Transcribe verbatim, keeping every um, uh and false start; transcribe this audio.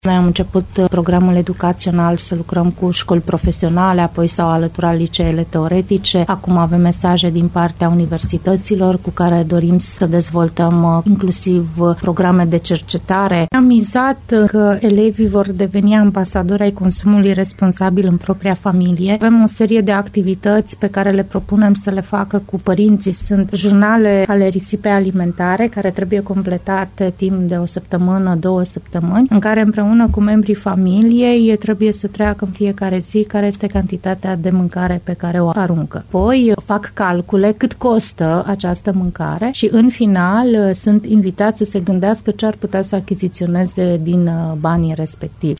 Noi am început programul educațional să lucrăm cu școli profesionale, apoi s-au alăturat liceele teoretice. Acum avem mesaje din partea universităților cu care dorim să dezvoltăm inclusiv programe de cercetare. Am mizat că elevii vor deveni ambasadori ai consumului responsabil în propria familie. Avem o serie de activități pe care le propunem să le facă cu părinții. Sunt jurnale ale risipei alimentare care trebuie completate timp de o săptămână, două săptămâni, în care împreună cu membrii familiei trebuie să treacă în fiecare zi care este cantitatea de mâncare pe care o aruncă. Apoi fac calcule cât costă această mâncare și în final sunt invitați să se gândească ce ar putea să achiziționeze din banii respectivi.